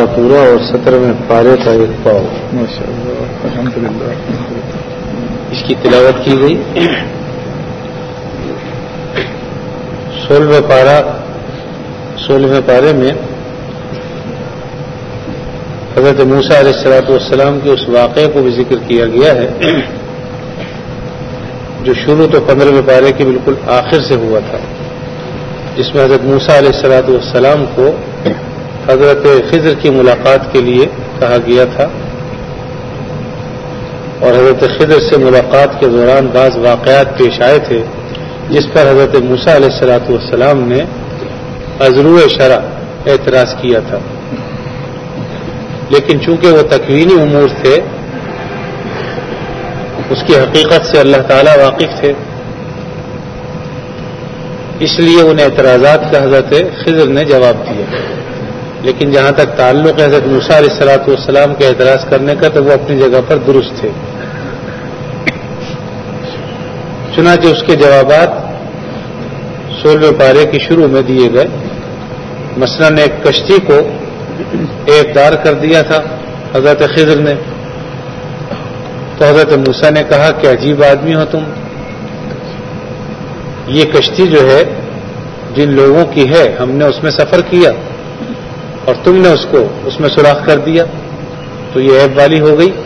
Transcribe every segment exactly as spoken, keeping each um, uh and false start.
پورا اور سترویں پارے کا ایک پاؤ. ماشاء اللہ الحمدللہ. اس کی تلاوت کی گئی. سولہویں پارہ سولہویں پارے میں حضرت موسیٰ علیہ الصلوۃ والسلام کے اس واقعے کو بھی ذکر کیا گیا ہے جو شروع تو پندرہویں پارے کے بالکل آخر سے ہوا تھا، جس میں حضرت موسیٰ علیہ الصلوۃ والسلام کو حضرت خضر کی ملاقات کے لیے کہا گیا تھا، اور حضرت خضر سے ملاقات کے دوران بعض واقعات پیش آئے تھے جس پر حضرت موسیٰ علیہ الصلوۃ والسلام نے ازروع شرع اعتراض کیا تھا. لیکن چونکہ وہ تکوینی امور تھے، اس کی حقیقت سے اللہ تعالی واقف تھے، اس لیے ان اعتراضات کا حضرت خضر نے جواب دیا. لیکن جہاں تک تعلق ہے حضرت موسیٰ علیہ الصلوۃ والسلام کے اعتراض کرنے کا، تو وہ اپنی جگہ پر درست تھے. چنانچہ اس کے جوابات سولہویں پارے کی شروع میں دیے گئے. مثلاً ایک کشتی کو ایک دار کر دیا تھا حضرت خضر نے، تو حضرت موسیٰ نے کہا کہ عجیب آدمی ہو تم، یہ کشتی جو ہے جن لوگوں کی ہے ہم نے اس میں سفر کیا اور تم نے اس کو اس میں سوراخ کر دیا، تو یہ عیب والی ہو گئی.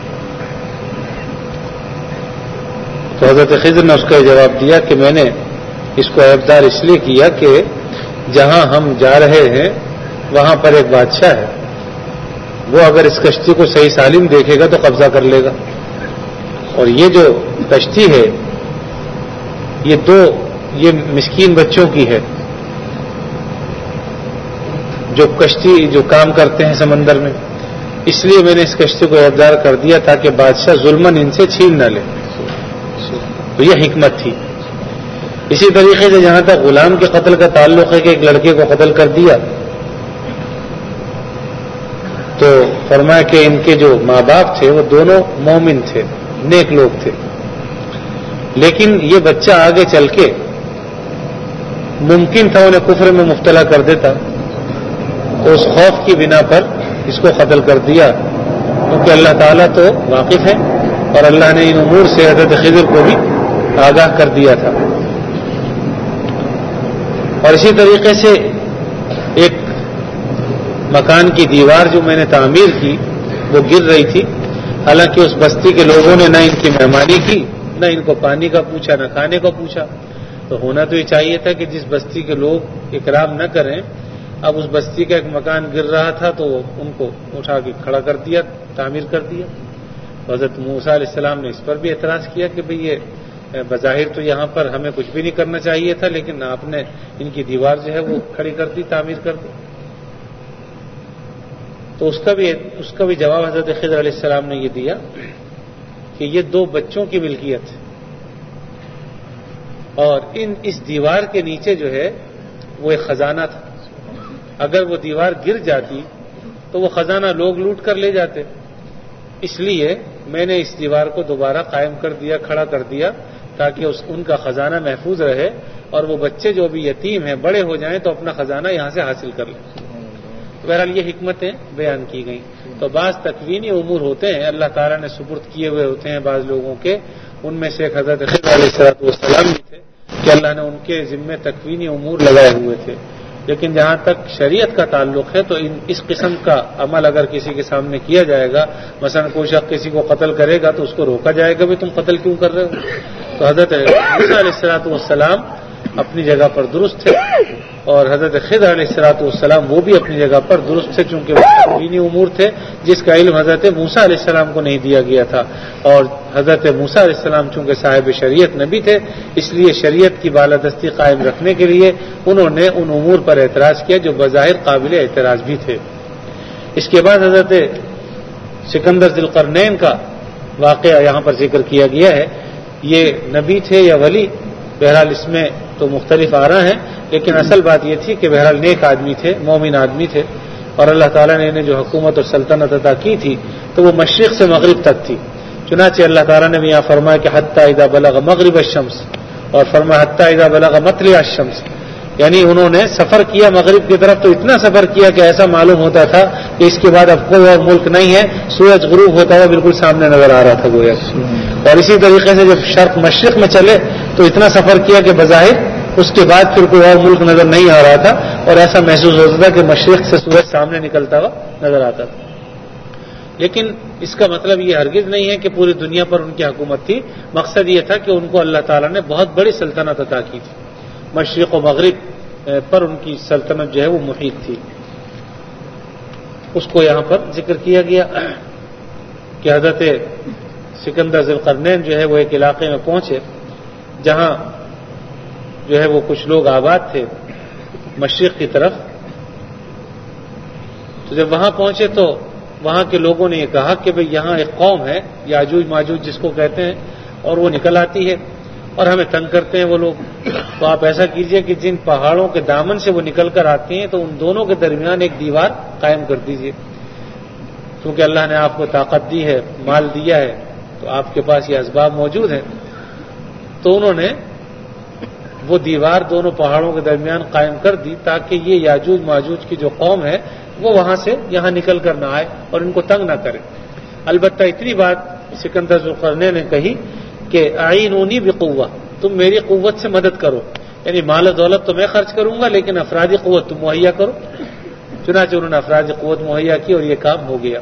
تو حضرت خضر نے اس کا جواب دیا کہ میں نے اس کو عیب دار اس لیے کیا کہ جہاں ہم جا رہے ہیں وہاں پر ایک بادشاہ ہے، وہ اگر اس کشتی کو صحیح سالم دیکھے گا تو قبضہ کر لے گا، اور یہ جو کشتی ہے یہ دو یہ مسکین بچوں کی ہے جو کشتی جو کام کرتے ہیں سمندر میں، اس لیے میں نے اس کشتی کو عیبدار کر دیا تاکہ بادشاہ ظلمن ان سے چھین نہ لے. تو یہ حکمت تھی. اسی طریقے سے جہاں تک غلام کے قتل کا تعلق ہے کہ ایک لڑکے کو قتل کر دیا، تو فرمایا کہ ان کے جو ماں باپ تھے وہ دونوں مومن تھے، نیک لوگ تھے، لیکن یہ بچہ آگے چل کے ممکن تھا انہیں کفر میں مبتلا کر دیتا، تو اس خوف کی بنا پر اس کو قتل کر دیا، کیونکہ اللہ تعالیٰ تو واقف ہے اور اللہ نے ان امور سے حضرت خضر کو بھی آگاہ کر دیا تھا. اور اسی طریقے سے ایک مکان کی دیوار جو میں نے تعمیر کی وہ گر رہی تھی، حالانکہ اس بستی کے لوگوں نے نہ ان کی مہمانی کی، نہ ان کو پانی کا پوچھا، نہ کھانے کا پوچھا. تو ہونا تو یہ چاہیے تھا کہ جس بستی کے لوگ اکرام نہ کریں، اب اس بستی کا ایک مکان گر رہا تھا تو ان کو اٹھا کے کھڑا کر دیا، تعمیر کر دیا. حضرت موسیٰ علیہ السلام نے اس پر بھی اعتراض کیا کہ بھئی یہ بظاہر تو یہاں پر ہمیں کچھ بھی نہیں کرنا چاہیے تھا، لیکن آپ نے ان کی دیوار جو ہے وہ کھڑی کر دی، تعمیر کر دی. تو اس کا بھی اس کا بھی جواب حضرت خضر علیہ السلام نے یہ دیا کہ یہ دو بچوں کی ملکیت ہے، اور ان اس دیوار کے نیچے جو ہے وہ ایک خزانہ تھا. اگر وہ دیوار گر جاتی تو وہ خزانہ لوگ لوٹ کر لے جاتے، اس لیے میں نے اس دیوار کو دوبارہ قائم کر دیا، کھڑا کر دیا، تاکہ اس ان کا خزانہ محفوظ رہے اور وہ بچے جو بھی یتیم ہیں بڑے ہو جائیں تو اپنا خزانہ یہاں سے حاصل کر لیں. بہرحال یہ حکمتیں بیان کی گئیں. تو بعض تکوینی امور ہوتے ہیں اللہ تعالیٰ نے سپرد کیے ہوئے ہوتے ہیں بعض لوگوں کے، ان میں سے ایک حضرت خضر علیہ السلام بھی تھے کہ اللہ نے ان کے ذمے تکوینی امور لگائے ہوئے تھے. لیکن جہاں تک شریعت کا تعلق ہے تو ان اس قسم کا عمل اگر کسی کے سامنے کیا جائے گا، مثلا کوئی شخص کسی کو قتل کرے گا تو اس کو روکا جائے گا بھی تم قتل کیوں کر رہے ہو. تو حضرت موسیٰ علیہ الصلوۃ والسلام اپنی جگہ پر درست تھے اور حضرت خضر علیہ الصلوۃ والسلام وہ بھی اپنی جگہ پر درست تھے، چونکہ وہ تکوینی امور تھے جس کا علم حضرت موسیٰ علیہ السلام کو نہیں دیا گیا تھا. اور حضرت موسیٰ علیہ السلام چونکہ صاحب شریعت نبی تھے، اس لیے شریعت کی بالادستی قائم رکھنے کے لیے انہوں نے ان امور پر اعتراض کیا جو بظاہر قابل اعتراض بھی تھے. اس کے بعد حضرت سکندر ذی القرنین کا واقعہ یہاں پر ذکر کیا گیا ہے. یہ نبی تھے یا ولی، بہرحال اس میں تو مختلف آ رہا ہیں، لیکن اصل بات یہ تھی کہ بہرحال نیک آدمی تھے، مومن آدمی تھے، اور اللہ تعالیٰ نے انہیں جو حکومت اور سلطنت عطا کی تھی تو وہ مشرق سے مغرب تک تھی. چنانچہ اللہ تعالیٰ نے بھی یہاں فرمایا کہ حتی اذا بلغ مغرب الشمس، اور فرمایا حتی اذا بلغ مطلع الشمس، یعنی انہوں نے سفر کیا مغرب کی طرف، تو اتنا سفر کیا کہ ایسا معلوم ہوتا تھا کہ اس کے بعد اب کوئی اور ملک نہیں ہے، سورج غروب ہوتا ہوا بالکل سامنے نظر آ رہا تھا گویا. اور اسی طریقے سے جب شرق مشرق میں چلے تو اتنا سفر کیا کہ بظاہر اس کے بعد پھر کوئی اور ملک نظر نہیں آ رہا تھا، اور ایسا محسوس ہوتا تھا کہ مشرق سے سورج سامنے نکلتا ہوا نظر آتا تھا. لیکن اس کا مطلب یہ ہرگز نہیں ہے کہ پوری دنیا پر ان کی حکومت تھی. مقصد یہ تھا کہ ان کو اللہ تعالیٰ نے بہت بڑی سلطنت عطا کی تھی. مشرق و مغرب پر ان کی سلطنت جو ہے وہ محیط تھی. اس کو یہاں پر ذکر کیا گیا کہ حضرت سکندر ذی القرنین جو ہے وہ ایک علاقے میں پہنچے جہاں جو ہے وہ کچھ لوگ آباد تھے مشرق کی طرف. تو جب وہاں پہنچے تو وہاں کے لوگوں نے یہ کہا کہ بھئی یہاں ایک قوم ہے یاجوج ماجوج جس کو کہتے ہیں، اور وہ نکل آتی ہے اور ہمیں تنگ کرتے ہیں وہ لوگ. تو آپ ایسا کیجئے کہ جن پہاڑوں کے دامن سے وہ نکل کر آتی ہیں تو ان دونوں کے درمیان ایک دیوار قائم کر دیجئے، کیونکہ اللہ نے آپ کو طاقت دی ہے، مال دیا ہے، تو آپ کے پاس یہ اسباب موجود ہیں. تو انہوں نے وہ دیوار دونوں پہاڑوں کے درمیان قائم کر دی تاکہ یہ یاجوج ماجوج کی جو قوم ہے وہ وہاں سے یہاں نکل کر نہ آئے اور ان کو تنگ نہ کرے. البتہ اتنی بات سکندر ذی القرنین نے کہی کہ اعینونی بقوہ، تم میری قوت سے مدد کرو، یعنی مال و دولت تو میں خرچ کروں گا لیکن افرادی قوت تم مہیا کرو. چنانچہ انہوں نے افرادی قوت مہیا کی اور یہ کام ہو گیا.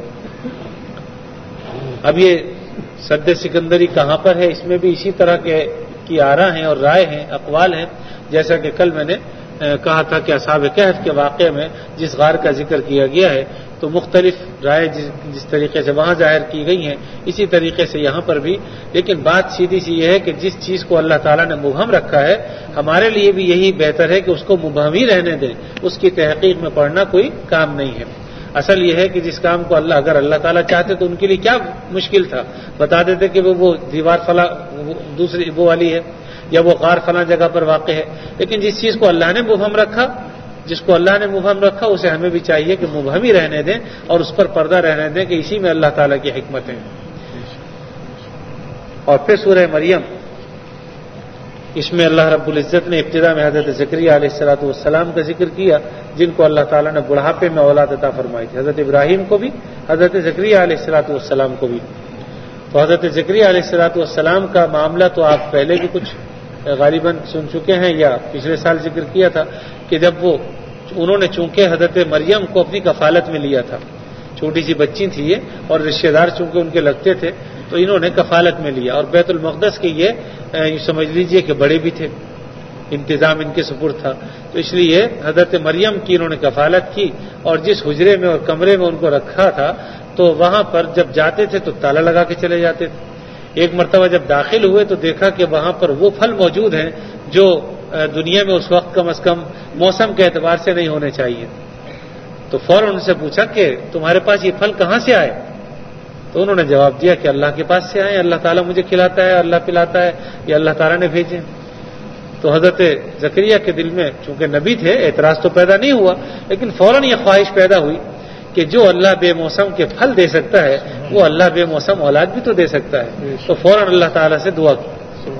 اب یہ سد سکندری کہاں پر ہے، اس میں بھی اسی طرح کے کی آراء ہیں اور رائے ہیں، اقوال ہیں. جیسا کہ کل میں نے کہا تھا کہ اصحاب کہف کے واقعے میں جس غار کا ذکر کیا گیا ہے تو مختلف رائے جس, جس طریقے سے وہاں ظاہر کی گئی ہیں اسی طریقے سے یہاں پر بھی. لیکن بات سیدھی سی یہ ہے کہ جس چیز کو اللہ تعالیٰ نے مبہم رکھا ہے ہمارے لیے بھی یہی بہتر ہے کہ اس کو مبہم ہی رہنے دیں، اس کی تحقیق میں پڑھنا کوئی کام نہیں ہے. اصل یہ ہے کہ جس کام کو اللہ اگر اللہ تعالیٰ چاہتے تو ان کے لیے کیا مشکل تھا، بتا دیتے کہ وہ وہ دیوار فلاں دوسری وہ والی ہے یا وہ غار فلاں جگہ پر واقع ہے. لیکن جس چیز کو اللہ نے مبہم رکھا جس کو اللہ نے مبہم رکھا اسے ہمیں بھی چاہیے کہ مبہم ہی رہنے دیں اور اس پر پردہ رہنے دیں کہ اسی میں اللہ تعالیٰ کی حکمتیں ہیں. اور پھر سورہ مریم، اس میں اللہ رب العزت نے ابتدا میں حضرت زکریا علیہ الصلوۃ والسلام کا ذکر کیا جن کو اللہ تعالیٰ نے بڑھاپے میں اولاد عطا فرمائی تھی، حضرت ابراہیم کو بھی حضرت زکریا علیہ الصلوۃ والسلام کو بھی. تو حضرت زکریا علیہ الصلوۃ والسلام کا معاملہ تو آپ پہلے بھی کچھ غالباً سن چکے ہیں یا پچھلے سال ذکر کیا تھا کہ جب وہ انہوں نے چونکہ حضرت مریم کو اپنی کفالت میں لیا تھا، چھوٹی سی بچی تھی یہ اور رشتہ دار چونکہ ان کے لگتے تھے تو انہوں نے کفالت میں لیا، اور بیت المقدس کے یہ سمجھ لیجئے کہ بڑے بھی تھے، انتظام ان کے سپرد تھا. تو اس لیے حضرت مریم کی انہوں نے کفالت کی اور جس حجرے میں اور کمرے میں ان کو رکھا تھا تو وہاں پر جب جاتے تھے تو تالا لگا کے چلے جاتے تھے. ایک مرتبہ جب داخل ہوئے تو دیکھا کہ وہاں پر وہ پھل موجود ہیں جو دنیا میں اس وقت کم از کم موسم کے اعتبار سے نہیں ہونے چاہیے. تو فوراً ان سے پوچھا کہ تمہارے پاس یہ پھل کہاں سے آئے؟ تو انہوں نے جواب دیا کہ اللہ کے پاس سے آئے، اللہ تعالیٰ مجھے کھلاتا ہے، اللہ پلاتا ہے، یہ اللہ تعالیٰ نے بھیجے. تو حضرت زکریا کے دل میں چونکہ نبی تھے اعتراض تو پیدا نہیں ہوا، لیکن فوراً یہ خواہش پیدا ہوئی کہ جو اللہ بے موسم کے پھل دے سکتا ہے وہ اللہ بے موسم اولاد بھی تو دے سکتا ہے. تو فوراً اللہ تعالیٰ سے دعا کی،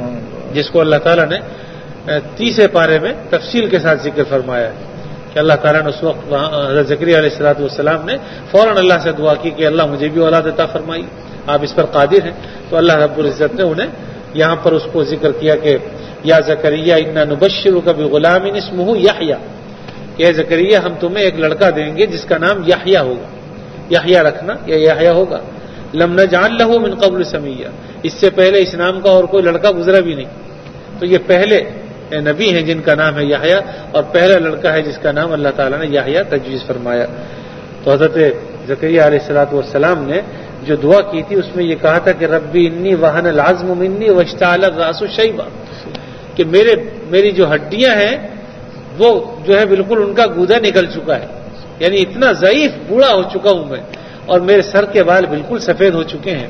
جس کو اللہ تعالیٰ نے تیسرے پارے میں تفصیل کے ساتھ ذکر فرمایا ہے کہ اللہ تعالیٰ نے اس وقت حضرت زکریا علیہ الصلوۃ والسلام نے فوراً اللہ سے دعا کی کہ اللہ مجھے بھی اولاد عطا فرمائی، آپ اس پر قادر ہیں. تو اللہ رب العزت نے انہیں یہاں پر اس کو ذکر کیا کہ یا زکریا انا نبشرک بغلام اسمہ یحییٰ، کہ زکریا ہم تمہیں ایک لڑکا دیں گے جس کا نام یحییٰ ہوگا. یحییٰ رکھنا یا یحییٰ ہوگا. لم نجعل له من قبل سمیہ، اس سے پہلے اس نام کا اور کوئی لڑکا گزرا بھی نہیں. تو یہ پہلے نبی ہیں جن کا نام ہے یحییٰ اور پہلا لڑکا ہے جس کا نام اللہ تعالیٰ نے یحییٰ تجویز فرمایا. تو حضرت زکریا علیہ الصلوۃ والسلام نے جو دعا کی تھی اس میں یہ کہا تھا کہ ربی انی وہن العظم منی واشتعل الراس شیبا، کہ میرے میری جو ہڈیاں ہیں وہ جو ہے بالکل ان کا گودا نکل چکا ہے، یعنی اتنا ضعیف بوڑھا ہو چکا ہوں میں، اور میرے سر کے بال بالکل سفید ہو چکے ہیں.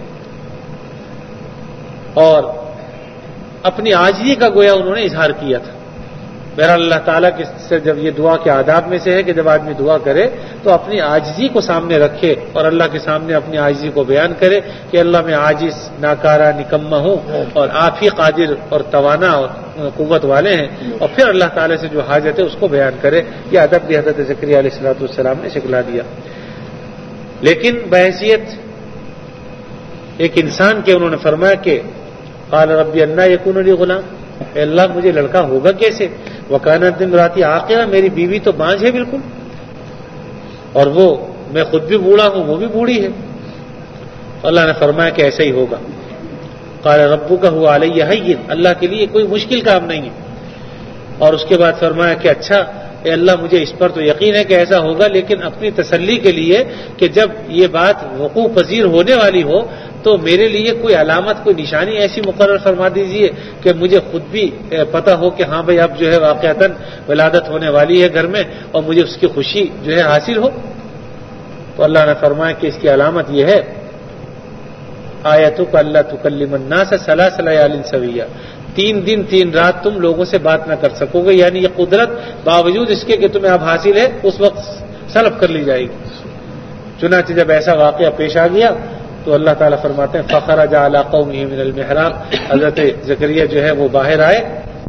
اور اپنی عاجزی کا گویا انہوں نے اظہار کیا تھا. بہرحال اللہ تعالیٰ کے سے جب یہ دعا کے آداب میں سے ہے کہ جب آدمی دعا کرے تو اپنی عاجزی کو سامنے رکھے اور اللہ کے سامنے اپنی عاجزی کو بیان کرے کہ اللہ میں عاجز ناکارہ نکمہ ہوں اور آپ ہی قادر اور توانا اور قوت والے ہیں، اور پھر اللہ تعالیٰ سے جو حاجت ہے اس کو بیان کرے. یہ ادب بھی حضرت زکریا علیہ الصلوۃ والسلام نے سکھلا دیا. لیکن بحیثیت ایک انسان کے انہوں نے فرمایا کہ قال ربی انا یکون لی غلام، اے اللہ مجھے لڑکا ہوگا کیسے؟ وکانت امراتی عاقرہ، میری بیوی تو بانجھ ہے بالکل، اور وہ میں خود بھی بوڑھا ہوں، وہ بھی بوڑھی ہے. اللہ نے فرمایا کہ ایسا ہی ہوگا. قال ربک هو علی ہین، اللہ کے لیے کوئی مشکل کام نہیں ہے. اور اس کے بعد فرمایا کہ اچھا اے اللہ مجھے اس پر تو یقین ہے کہ ایسا ہوگا، لیکن اپنی تسلی کے لیے کہ جب یہ بات وقوع پذیر ہونے والی ہو تو میرے لیے کوئی علامت، کوئی نشانی ایسی مقرر فرما دیجیے کہ مجھے خود بھی پتہ ہو کہ ہاں بھائی اب جو ہے واقعتاً ولادت ہونے والی ہے گھر میں، اور مجھے اس کی خوشی جو ہے حاصل ہو. تو اللہ نے فرمایا کہ اس کی علامت یہ ہے آیتک اللہ تکلم الناس ثلاث لیال سویہ، تین دن تین رات تم لوگوں سے بات نہ کر سکو گے. یعنی یہ قدرت باوجود اس کے کہ تمہیں اب حاصل ہے اس وقت سلب کر لی جائے گی. چنانچہ جب ایسا واقعہ پیش آ گیا تو اللہ تعالیٰ فرماتے ہیں فخرج علی قومہ من المحراب، حضرت زکریا جو ہے وہ باہر آئے،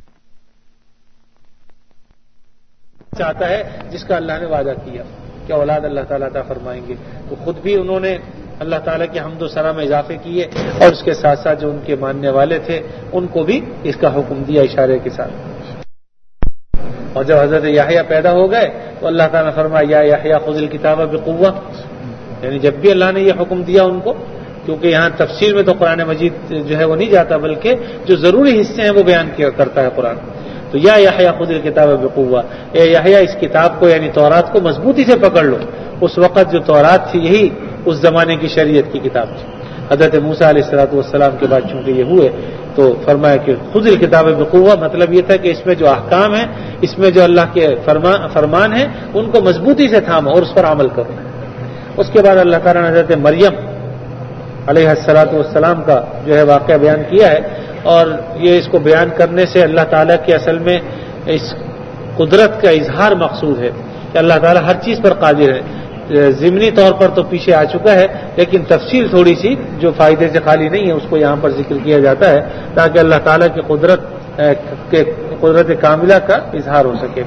چاہتا ہے جس کا اللہ نے وعدہ کیا کہ اولاد اللہ تعالیٰ عطا فرمائیں گے. تو خود بھی انہوں نے اللہ تعالیٰ کی حمد و ثنا میں اضافے کیے، اور اس کے ساتھ ساتھ جو ان کے ماننے والے تھے ان کو بھی اس کا حکم دیا اشارے کے ساتھ. اور جب حضرت یحییٰ پیدا ہو گئے تو اللہ تعالیٰ نے فرمایا یا یحییٰ خذ الکتاب بقوہ، یعنی جب بھی اللہ نے یہ حکم دیا ان کو، کیونکہ یہاں تفسیر میں تو قرآن مجید جو ہے وہ نہیں جاتا بلکہ جو ضروری حصے ہیں وہ بیان کیا کرتا ہے قرآن. تو یا یحییٰ خذ الکتاب بقوہ، اے یحییٰ اس کتاب کو یعنی تورات کو مضبوطی سے پکڑ لو. اس وقت جو تورات تھی یہی اس زمانے کی شریعت کی کتاب تھی. حضرت موسیٰ علیہ الصلوۃ والسلام کے بعد چونکہ یہ ہوئے تو فرمایا کہ خذ الکتاب بقوہ، مطلب یہ تھا کہ اس میں جو احکام ہیں، اس میں جو اللہ کے فرمان ہیں ان کو مضبوطی سے تھامو اور اس پر عمل کرو. اس کے بعد اللہ تعالیٰ نے حضرت مریم علیہ الصلوۃ والسلام کا جو ہے واقعہ بیان کیا ہے، اور یہ اس کو بیان کرنے سے اللہ تعالیٰ کی اصل میں اس قدرت کا اظہار مقصود ہے کہ اللہ تعالیٰ ہر چیز پر قادر ہے. ضمنی طور پر تو پیچھے آ چکا ہے، لیکن تفصیل تھوڑی سی جو فائدے سے خالی نہیں ہے اس کو یہاں پر ذکر کیا جاتا ہے تاکہ اللہ تعالیٰ کی قدرت کے قدرت کاملہ کا اظہار ہو سکے.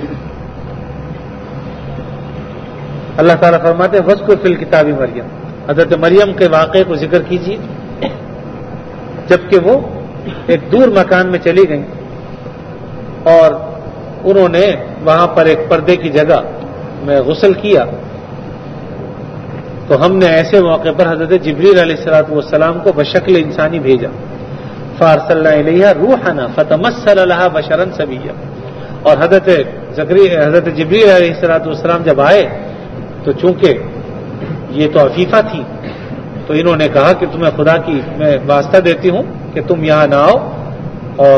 اللہ تعالیٰ فرماتے ہیں وذکر فی الکتاب مریم، حضرت مریم کے واقعے کو ذکر کیجیے جبکہ وہ ایک دور مکان میں چلی گئیں اور انہوں نے وہاں پر ایک پردے کی جگہ میں غسل کیا. تو ہم نے ایسے موقع پر حضرت جبریل علیہ الصلوۃ والسلام کو بشکل انسانی بھیجا. فارسلنا الیہا روحنا فتمثل لها بشرا سویا. اور حضرت زکریا حضرت جبریل علیہ الصلوۃ والسلام جب آئے تو چونکہ یہ تو عفیفہ تھی تو انہوں نے کہا کہ تمہیں خدا کی میں واسطہ دیتی ہوں کہ تم یہاں نہ آؤ. اور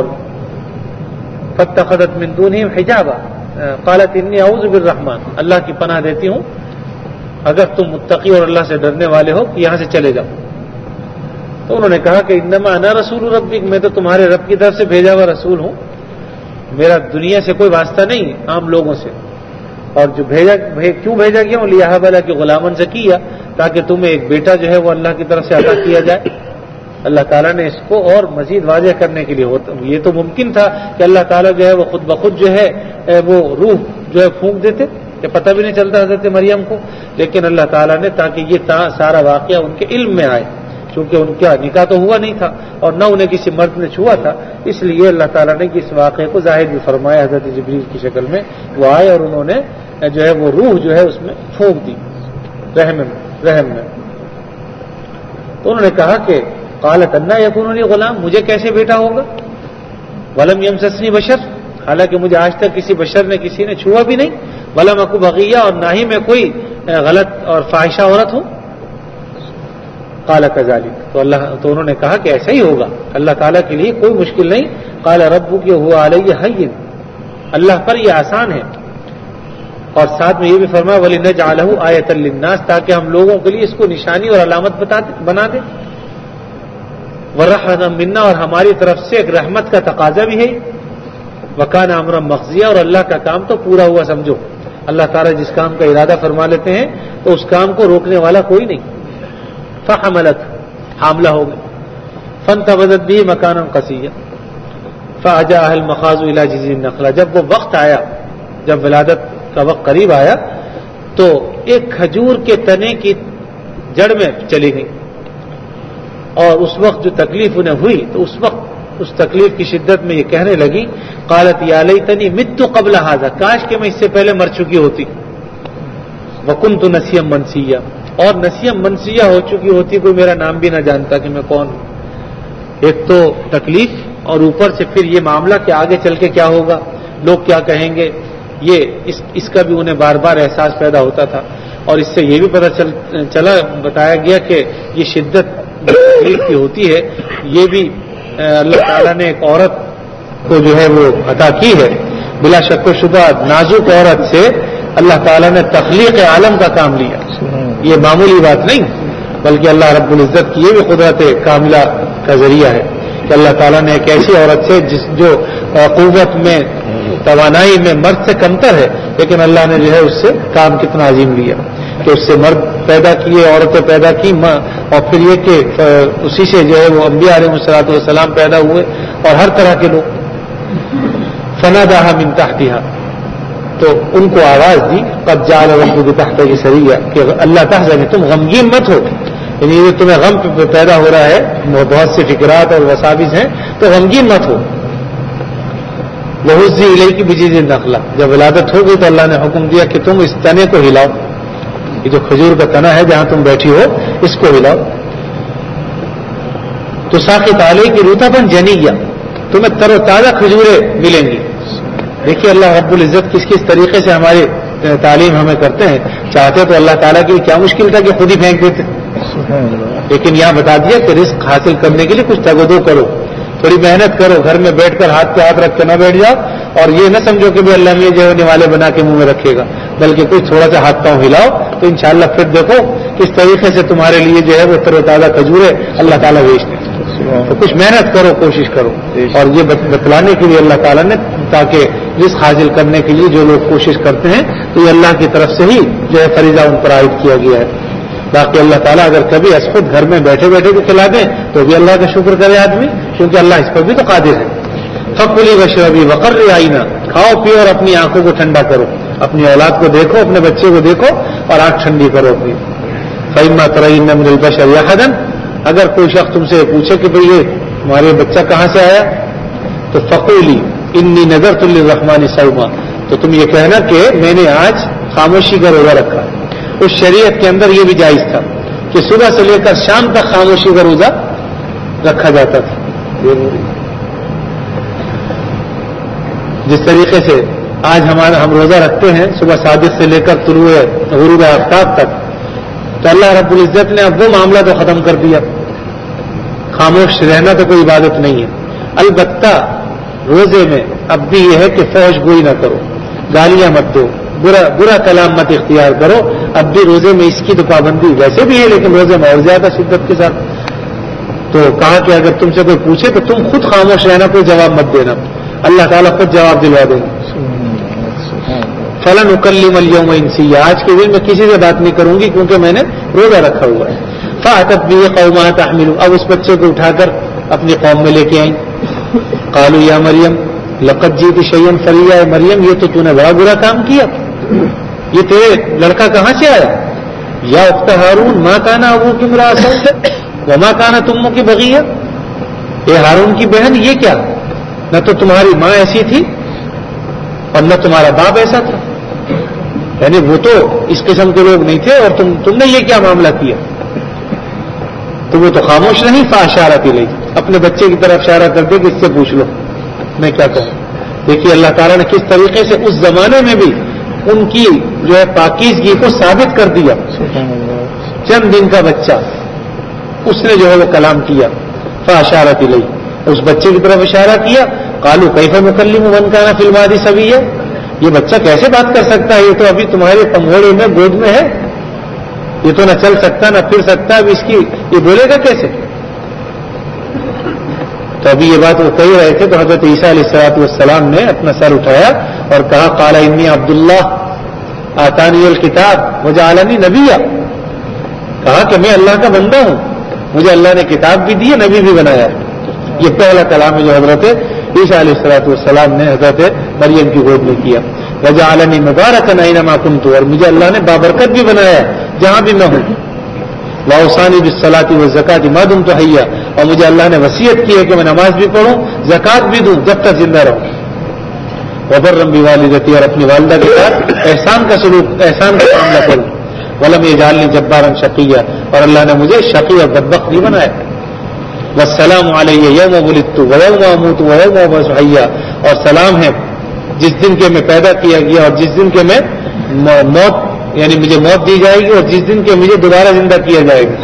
فاتخذت من دونہم حجابا قالت انی اعوذ بالرحمن، اللہ کی پناہ دیتی ہوں اگر تم متقی اور اللہ سے ڈرنے والے ہو کہ یہاں سے چلے جاؤ. تو انہوں نے کہا کہ انما انا رسول ربک، میں تو تمہارے رب کی طرف سے بھیجا ہوا رسول ہوں، میرا دنیا سے کوئی واسطہ نہیں ہے عام لوگوں سے. اور جو بھیجا کیوں بھیجا گیا ہوں لیہب لک غلاما زکیہ، تاکہ تمہیں ایک بیٹا جو ہے وہ اللہ کی طرف سے عطا کیا جائے. اللہ تعالیٰ نے اس کو اور مزید واضح کرنے کے لیے ہوتا، یہ تو ممکن تھا کہ اللہ تعالیٰ جو ہے وہ خود بخود جو ہے وہ روح جو ہے پھونک دیتے کہ پتہ بھی نہیں چلتا حضرت مریم کو، لیکن اللہ تعالیٰ نے تاکہ یہ سارا واقعہ ان کے علم میں آئے، چونکہ ان کا نکاح تو ہوا نہیں تھا اور نہ انہیں کسی مرد نے چھوا تھا، اس لیے اللہ تعالیٰ نے اس واقعے کو ظاہر بھی فرمایا. حضرت جبریل کی شکل میں وہ آئے اور انہوں نے جو ہے وہ روح جو ہے اس میں پھونک دی رحم میں رحم میں تو انہوں نے کہا کہ قالت انا یکون لی غلام، مجھے کیسے بیٹا ہوگا؟ ولم یمسسنی بشر، حالانکہ مجھے آج تک کسی بشر نے کسی نے چھوا بھی نہیں. ولم اکو بغیہ، اور نہ ہی میں کوئی غلط اور فاحشہ عورت ہوں. قال کذالک، تو اللہ تو انہوں نے کہا کہ ایسا ہی ہوگا، اللہ تعالیٰ کے لیے کوئی مشکل نہیں. قال ربک هو علی ہین، اللہ پر یہ آسان ہے. اور ساتھ میں یہ بھی فرمایا وَلِنَجْعَلَهُ آیَةً لِلنَّاسِ، تاکہ ہم لوگوں کے لیے اس کو نشانی اور علامت بنا دیں. وَرَحْمَةً مِنَّا، اور ہماری طرف سے ایک رحمت کا تقاضا بھی ہے. وَكَانَ أَمْرًا مَقْضِيًّا، اور اللہ کا کام تو پورا ہوا سمجھو. اللہ تعالیٰ جس کام کا ارادہ فرما لیتے ہیں تو اس کام کو روکنے والا کوئی نہیں. فَحَمَلَتْ، حاملہ ہو گئی. فَانْتَبَذَتْ بِهِ مَكَانًا قَصِيًّا، فأجاء المخاض إلى جذع النخلة، جب وہ وقت آیا، جب ولادت کا وقت قریب آیا تو ایک کھجور کے تنے کی جڑ میں چلی گئی، اور اس وقت جو تکلیف انہیں ہوئی تو اس وقت اس تکلیف کی شدت میں یہ کہنے لگی، قالت یا لیتنی مت قبل ھذا، کاش کہ میں اس سے پہلے مر چکی ہوتی، وکنت نسیا منسیا، اور نسیا منسیا ہو چکی ہوتی، کوئی میرا نام بھی نہ جانتا کہ میں کون ہوں۔ ایک تو تکلیف، اور اوپر سے پھر یہ معاملہ کہ آگے چل کے کیا ہوگا، لوگ کیا کہیں گے، یہ اس, اس کا بھی انہیں بار بار احساس پیدا ہوتا تھا۔ اور اس سے یہ بھی پتہ چل چلا بتایا گیا کہ یہ شدت تکلیف کی ہوتی ہے، یہ بھی اللہ تعالیٰ نے ایک عورت کو جو ہے وہ عطا کی ہے۔ بلا شک و شبہ نازک عورت سے اللہ تعالیٰ نے تخلیق عالم کا کام لیا، یہ معمولی بات نہیں، بلکہ اللہ رب العزت کی یہ بھی قدرت کاملہ کا ذریعہ ہے کہ اللہ تعالیٰ نے ایک ایسی عورت سے جس جو قوت میں، توانائی میں مرد سے کمتر ہے، لیکن اللہ نے جو ہے اس سے کام کتنا عظیم لیا کہ اس سے مرد پیدا کیے، عورتیں پیدا کی، اور پھر یہ کہ اسی سے جو ہے وہ انبیاء علیہ الصلوۃ والسلام پیدا ہوئے اور ہر طرح کے لوگ۔ فناداها من تحتها، تو ان کو آواز دی، قد جعل ربک تحتک سریا، کہ اللہ تحزن، تم غمگین مت ہو، یعنی یہ تمہیں غم پیدا ہو رہا ہے، بہت سے فکرات اور وساوس ہیں، تو غمگین مت ہو۔ وہزی الیک بجذع النخلہ، جب ولادت ہو گئی تو اللہ نے حکم دیا کہ تم اس تنے کو ہلاؤ، یہ جو کھجور کا تنا ہے جہاں تم بیٹھی ہو اس کو ہلاؤ، تو ساقط علیک رطبا جنیا، تمہیں تر و تازہ کھجوریں ملیں گی۔ دیکھیے اللہ رب العزت کس کس طریقے سے ہماری تعلیم ہمیں کرتے ہیں، چاہتے تو اللہ تعالیٰ کے لیے کیا مشکل تھا کہ خود ہی پھینک دیتے، لیکن یہاں بتا دیا کہ رزق حاصل کرنے کے لیے کچھ تگودو کرو، تھوڑی محنت کرو، گھر میں بیٹھ کر ہاتھ پہ ہاتھ رکھ کے نہ بیٹھ جاؤ، اور یہ نہ سمجھو کہ اللہ میں جو ہے نوالے بنا کے منہ میں رکھے گا، بلکہ کچھ تھوڑا سا ہاتھ پاؤں ہلاؤ تو انشاءاللہ پھر دیکھو کس طریقے سے تمہارے لیے جو ہے وہ تر و تازہ کھجوریں اللہ تعالیٰ بھیجتے ہیں۔ تو کچھ محنت کرو، کوشش کرو، اور یہ بتلانے کے لیے اللہ تعالیٰ نے، تاکہ رزق حاصل کرنے کے لیے جو لوگ کوشش کرتے ہیں تو یہ اللہ کی طرف سے ہی جو ہے فریضہ ان پر عائد کیا گیا ہے۔ باقی اللہ تعالیٰ اگر کبھی اسخود گھر میں بیٹھے بیٹھے کو کھلا دیں تو بھی اللہ کا شکر کرے آدمی، کیونکہ اللہ اس پر بھی تو قادر ہے۔ فکلی وشربی وقرری عینا، کھاؤ پیو اور اپنی آنکھوں کو ٹھنڈا کرو، اپنی اولاد کو دیکھو، اپنے بچے کو دیکھو اور آنکھ ٹھنڈی کرو اپنی۔ فإما ترین من البشر احدا، اگر کوئی شخص تم سے پوچھے کہ بھئی یہ تمہارے بچہ کہاں سے آیا، تو فقولی انی نذرت للرحمن صوما، تو تم یہ کہنا کہ میں نے آج خاموشی کا روزہ رکھا۔ اس شریعت کے اندر یہ بھی جائز تھا کہ صبح سے لے کر شام تک خاموشی کا روزہ رکھا جاتا تھا، جس طریقے سے آج ہمارا ہم روزہ رکھتے ہیں صبح صادق سے لے کر طلوع غروب آفتاب تک، تو اللہ رب العزت نے اب وہ معاملہ تو ختم کر دیا، خاموش رہنا تو کوئی عبادت نہیں ہے۔ البتہ روزے میں اب بھی یہ ہے کہ فحش گوئی نہ کرو، گالیاں مت دو، برا برا کلام مت اختیار کرو، اب بھی روزے میں اس کی تو پابندی ویسے بھی ہے، لیکن روزے میں اور زیادہ شدت کے ساتھ۔ تو کہا کہ اگر تم سے کوئی پوچھے تو تم خود خاموش رہنا، کوئی جواب مت دینا، اللہ تعالیٰ خود جواب دلوا دیں گے۔ فلن اکلم اليوم انسیا، آج کے دن میں کسی سے بات نہیں کروں گی کیونکہ میں نے روزہ رکھا ہوا ہے۔ فاتت به قومها تحمل، اب اس بچے کو اٹھا کر اپنی قوم میں لے کے آئیں۔ قالوا یا مریم لقد جئت شیئا فریا، مریم یہ تو تو نے بڑا برا کام کیا، یہ تیرے لڑکا کہاں سے آیا؟ یا اخت ہارون ما کان ابوک امرأ سوء وما کانت امک بغیہ، اے ہارون کی بہن یہ کیا، نہ تو تمہاری ماں ایسی تھی اور نہ تمہارا باپ ایسا تھا، یعنی وہ تو اس قسم کے لوگ نہیں تھے، اور تم تم نے یہ کیا معاملہ کیا؟ تو وہ تو خاموش نہیں، فاشارت الیہ، اپنے بچے کی طرف اشارہ کر دے کہ اس سے پوچھ لو میں کیا کہوں۔ دیکھیے اللہ تعالیٰ نے کس طریقے سے اس زمانے میں بھی ان کی جو ہے پاکیزگی کو ثابت کر دیا۔ چند دن کا بچہ اس نے جو ہے وہ کلام کیا، فاشارت الیہ، اس بچے کی طرف اشارہ کیا۔ قالوا کیف نکلم من کان فی المہد صبیا، یہ بچہ کیسے بات کر سکتا ہے، یہ تو ابھی تمہارے پنگھوڑے میں گود میں ہے، یہ تو نہ چل سکتا نہ پھر سکتا، اب اس کی یہ بولے گا کیسے؟ تو ابھی یہ بات وہ کہہ رہے تھے تو حضرت عیسیٰ علیہ الصلوۃ والسلام نے اپنا سر اٹھایا اور کہا قال انی عبداللہ آتانی الکتاب وجعلنی نبیا، کہا کہ میں اللہ کا بندہ ہوں، مجھے اللہ نے کتاب بھی دی ہے، نبی بھی بنایا ہے۔ یہ پہلا کلام ہے جو حضرت عیسیٰ علیہ الصلوۃ والسلام نے حضرت مریم کی گود میں کیا. وجعلنی مبارکا اینما کنت، اور مجھے اللہ نے بابرکت بھی بنایا جہاں بھی میں ہوں. واوصانی بالصلاۃ والزکاۃ ما دمت حیا، اور مجھے اللہ نے وصیت کی ہے کہ میں نماز بھی پڑھوں زکات بھی دوں جب تک زندہ رہوں. وبرا بوالدتی، اور اپنی والدہ کے ساتھ احسان کا سلوک احسان کا معاملہ کروں. ولم یجعلنی جبارا شقیا، اور اللہ نے مجھے شقی اور بدبخت نہیں بنایا. والسلام علی یوم ولدت ویوم اموت ویوم ابعث حیا، اور سلام ہے جس دن کے میں پیدا کیا گیا اور جس دن کے میں موت یعنی مجھے موت دی جائے گی اور جس دن کے مجھے دوبارہ زندہ کیا جائے گا.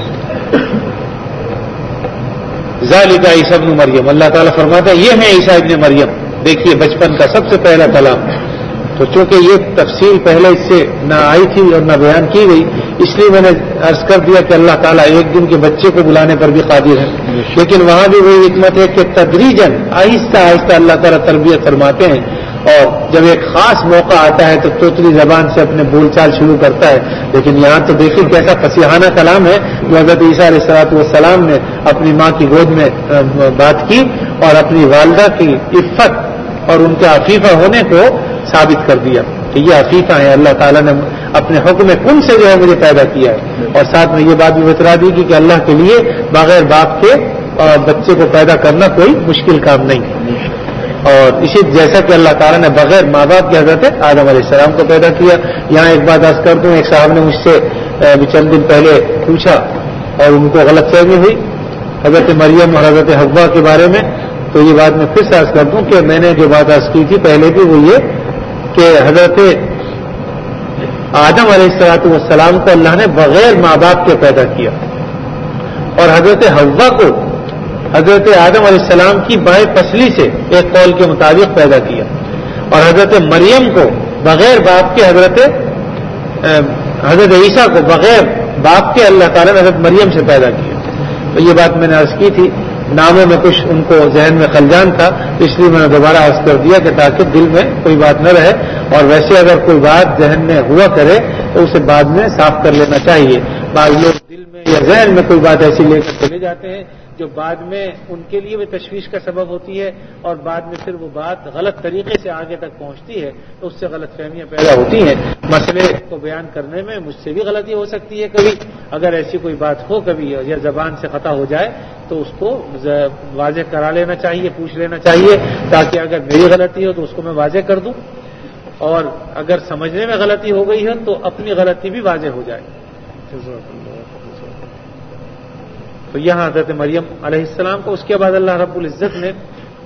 ذالک عیسی ابن مریم، اللہ تعالیٰ فرماتا ہے یہ ہے عیسیٰ ابن مریم. دیکھیے بچپن کا سب سے پہلا کلام. تو چونکہ یہ تفصیل پہلے اس سے نہ آئی تھی اور نہ بیان کی گئی، اس لیے میں نے عرض کر دیا کہ اللہ تعالیٰ ایک دن کے بچے کو بلانے پر بھی قادر ہے. لیکن وہاں بھی وہی حکمت ہے کہ تدریجاً آہستہ آہستہ اللہ تعالیٰ تربیت فرماتے ہیں، اور جب ایک خاص موقع آتا ہے تو توتلی زبان سے اپنے بول چال شروع کرتا ہے. لیکن یہاں تو دیکھیں کیسا فصیحانہ کلام ہے جو حضرت عیسیٰ علیہ الصلوۃ والسلام نے اپنی ماں کی گود میں بات کی اور اپنی والدہ کی عفت اور ان کے عفیفہ ہونے کو ثابت کر دیا کہ یہ عفیفہ ہے، اللہ تعالیٰ نے اپنے حکم کن سے جو ہے مجھے پیدا کیا ہے. اور ساتھ میں یہ بات بھی بتلا دی کہ اللہ کے لیے بغیر باپ کے بچے کو پیدا کرنا کوئی مشکل کام نہیں. اور اسی جیسا کہ اللہ تعالیٰ نے بغیر ماں باپ کے حضرت آدم علیہ السلام کو پیدا کیا. یہاں ایک بات عرض کر دوں، ایک صاحب نے مجھ سے چند دن پہلے پوچھا اور ان کو غلط فہمی ہوئی حضرت مریم اور حضرت حوا کے بارے میں. تو یہ بات میں پھر سے عرض کر دوں کہ میں نے جو بات عرض کی تھی پہلے بھی وہ یہ کہ حضرت آدم علیہ الصلوۃ والسلام کو اللہ نے بغیر ماں باپ کے پیدا کیا، اور حضرت حوا کو حضرت آدم علیہ السلام کی بائیں پسلی سے ایک قول کے مطابق پیدا کیا، اور حضرت مریم کو بغیر باپ کے حضرت حضرت عیسیٰ کو بغیر باپ کے اللہ تعالیٰ نے حضرت مریم سے پیدا کیا. تو یہ بات میں نے عرض کی تھی، ناموں میں کچھ ان کو ذہن میں خلجان تھا، اس لیے میں نے دوبارہ عرض کر دیا کہ تاکہ دل میں کوئی بات نہ رہے. اور ویسے اگر کوئی بات ذہن میں ہوا کرے تو اسے بعد میں صاف کر لینا چاہیے. بعض لوگ دل میں یا ذہن میں کوئی بات ایسی لے کر چلے جاتے ہیں جو بعد میں ان کے لیے بھی تشویش کا سبب ہوتی ہے، اور بعد میں پھر وہ بات غلط طریقے سے آگے تک پہنچتی ہے تو اس سے غلط فہمیاں پیدا ہوتی ہیں. مسئلے کو بیان کرنے میں مجھ سے بھی غلطی ہو سکتی ہے کبھی، اگر ایسی کوئی بات ہو کبھی یا زبان سے خطا ہو جائے تو اس کو واضح کرا لینا چاہیے، پوچھ لینا چاہیے، تاکہ اگر میری غلطی ہو تو اس کو میں واضح کر دوں، اور اگر سمجھنے میں غلطی ہو گئی ہے تو اپنی غلطی بھی واضح ہو جائے. تو یہاں حضرت مریم علیہ السلام کو اس کے بعد اللہ رب العزت نے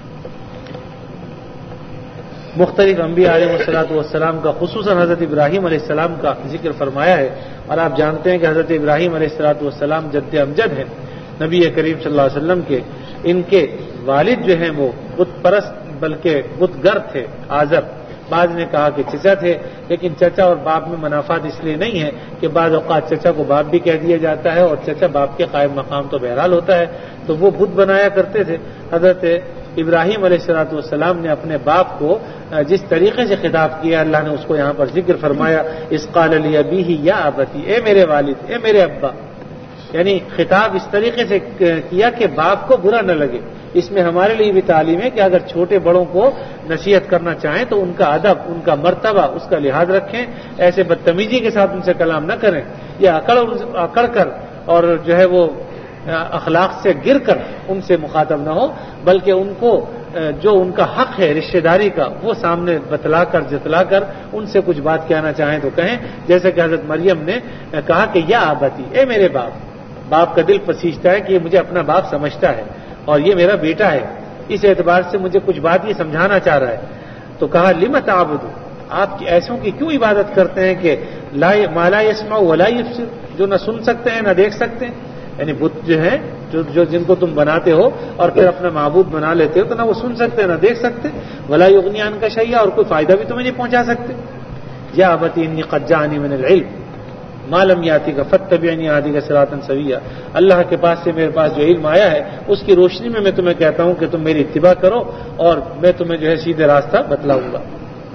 مختلف انبیاء علیہ الصلوۃ والسلام کا خصوصاً حضرت ابراہیم علیہ السلام کا ذکر فرمایا ہے. اور آپ جانتے ہیں کہ حضرت ابراہیم علیہ الصلوۃ والسلام جد امجد ہیں نبی کریم صلی اللہ علیہ وسلم کے. ان کے والد جو ہیں وہ بت پرست بلکہ بت گر تھے، آزر. بعض نے کہا کہ چچا تھے، لیکن چچا اور باپ میں منافات اس لیے نہیں ہے کہ بعض اوقات چچا کو باپ بھی کہہ دیا جاتا ہے اور چچا باپ کے قائم مقام تو بہرحال ہوتا ہے. تو وہ بت بنایا کرتے تھے. حضرت ابراہیم علیہ الصلوۃ والسلام نے اپنے باپ کو جس طریقے سے خطاب کیا اللہ نے اس کو یہاں پر ذکر فرمایا، اذ قال لأبیہ یا ابتی، اے میرے والد، اے میرے ابا. یعنی خطاب اس طریقے سے کیا کہ باپ کو برا نہ لگے. اس میں ہمارے لیے بھی تعلیم ہے کہ اگر چھوٹے بڑوں کو نصیحت کرنا چاہیں تو ان کا ادب، ان کا مرتبہ، اس کا لحاظ رکھیں. ایسے بدتمیزی کے ساتھ ان سے کلام نہ کریں یا اکڑ اکڑ کر اور جو ہے وہ اخلاق سے گر کر ان سے مخاطب نہ ہو، بلکہ ان کو جو ان کا حق ہے رشتہ داری کا وہ سامنے بتلا کر جتلا کر ان سے کچھ بات کہنا چاہیں تو کہیں. جیسے کہ حضرت مریم نے کہا کہ یا آبتی، اے میرے باپ. باپ کا دل پسیجتا ہے کہ یہ مجھے اپنا باپ سمجھتا ہے اور یہ میرا بیٹا ہے، اس اعتبار سے مجھے کچھ بات یہ سمجھانا چاہ رہا ہے. تو کہا لم تعبدون، آپ ایسوں کی کیوں عبادت کرتے ہیں کہ لا ما لا يسمع ولا يبصر، جو نہ سن سکتے ہیں نہ دیکھ سکتے ہیں. یعنی بت جو ہیں جو, جو جن کو تم بناتے ہو اور پھر اپنا معبود بنا لیتے ہو تو نہ وہ سن سکتے ہیں نہ دیکھ سکتے، ولا یغنی عنک شیئا، اور کوئی فائدہ بھی تمہیں نہیں پہنچا سکتے. یا ابتی انی قد جاءنی من العلم ما لم یاتک فاتبعنی اهدک صراطا سویا. اللہ کے پاس سے میرے پاس جو علم آیا ہے اس کی روشنی میں میں تمہیں کہتا ہوں کہ تم میری اتباع کرو اور میں تمہیں جو ہے سیدھے راستہ بتلاؤں گا.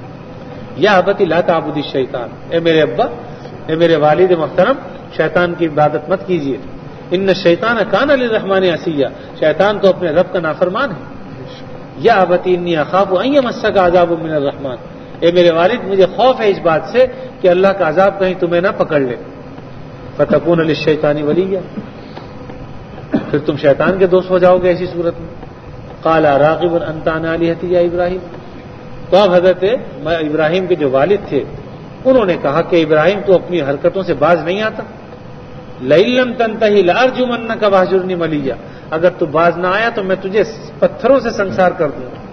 یا ابتی لا تعبد الشیطان، اے میرے ابا، اے میرے والد محترم، شیطان کی عبادت مت کیجیے. ان الشیطان کان للرحمن عصیا، شیطان تو اپنے رب کا نافرمان ہے. یا ابتی انی اخاف ان یمسک عذاب من الرحمن، اے میرے والد مجھے خوف ہے اس بات سے کہ اللہ کا عذاب کہیں تمہیں نہ پکڑ لے، فتکون للشیطان ولیا، پھر تم شیطان کے دوست ہو جاؤ گے ایسی صورت میں۔ قال راغب انت عن آلہتی یا ابراہیم، تو اب حضرت ابراہیم کے جو والد تھے انہوں نے کہا کہ ابراہیم تو اپنی حرکتوں سے باز نہیں آتا، لئن لم تنتہی لارجمنک واہجرنی ملیا، اگر تو باز نہ آیا تو میں تجھے پتھروں سے سنسار کر دوں گا۔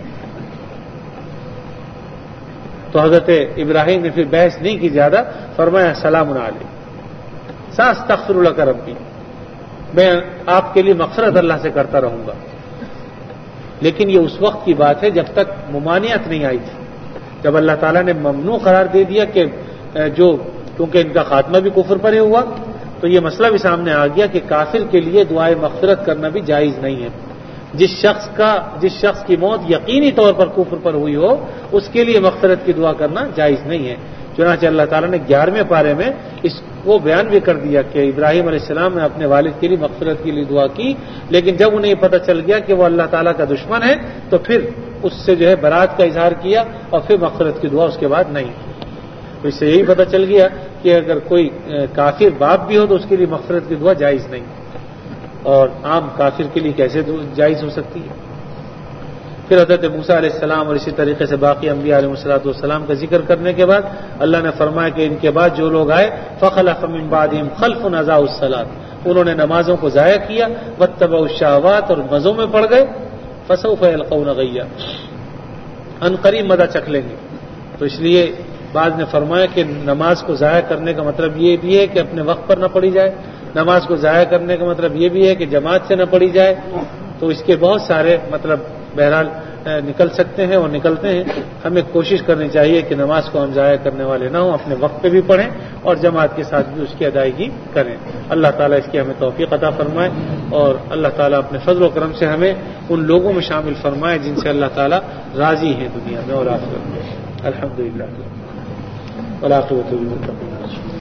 تو حضرت ابراہیم نے پھر بحث نہیں کی زیادہ، فرمایا سلام علیک ساستغفر لک ربی، میں آپ کے لیے مغفرت اللہ سے کرتا رہوں گا۔ لیکن یہ اس وقت کی بات ہے جب تک ممانعت نہیں آئی تھی، جب اللہ تعالیٰ نے ممنوع قرار دے دیا کہ جو کیونکہ ان کا خاتمہ بھی کفر پر ہی ہوا، تو یہ مسئلہ بھی سامنے آ گیا کہ کافر کے لیے دعائے مغفرت کرنا بھی جائز نہیں ہے۔ جس شخص کا جس شخص کی موت یقینی طور پر کفر پر ہوئی ہو اس کے لیے مغفرت کی دعا کرنا جائز نہیں ہے۔ چنانچہ اللہ تعالیٰ نے گیارہویں پارے میں اس کو بیان بھی کر دیا کہ ابراہیم علیہ السلام نے اپنے والد کے لیے مغفرت کے لیے دعا کی، لیکن جب انہیں یہ پتہ چل گیا کہ وہ اللہ تعالیٰ کا دشمن ہے تو پھر اس سے جو ہے برات کا اظہار کیا اور پھر مغفرت کی دعا اس کے بعد نہیں۔ تو اس سے یہی پتہ چل گیا کہ اگر کوئی کافر باپ بھی ہو تو اس کے لیے مغفرت کی دعا جائز نہیں، اور عام کافر کے لیے کیسے جائز ہو سکتی ہے۔ پھر حضرت موسیٰ علیہ السلام اور اسی طریقے سے باقی انبیاء علیہ الصلوۃ والسلام کا ذکر کرنے کے بعد اللہ نے فرمایا کہ ان کے بعد جو لوگ آئے فخلف من بعدهم خلف اضاعوا الصلاۃ، انہوں نے نمازوں کو ضائع کیا، واتبعوا الشہوات اور مزوں میں پڑ گئے، فسوف یلقون غیا، ان قریب مزہ چکھ لیں گے۔ تو اس لیے بعض نے فرمایا کہ نماز کو ضائع کرنے کا مطلب یہ بھی ہے کہ اپنے وقت پر نہ پڑھی جائے، نماز کو ضائع کرنے کا مطلب یہ بھی ہے کہ جماعت سے نہ پڑھی جائے، تو اس کے بہت سارے مطلب بہرحال نکل سکتے ہیں اور نکلتے ہیں۔ ہمیں کوشش کرنی چاہیے کہ نماز کو ہم ضائع کرنے والے نہ ہوں، اپنے وقت پہ بھی پڑھیں اور جماعت کے ساتھ بھی اس کی ادائیگی کریں۔ اللہ تعالیٰ اس کی ہمیں توفیق عطا فرمائے، اور اللہ تعالیٰ اپنے فضل و کرم سے ہمیں ان لوگوں میں شامل فرمائے جن سے اللہ تعالیٰ راضی ہیں دنیا میں اور آخرت میں۔ الحمدللہ والعاقبۃ للمتقین۔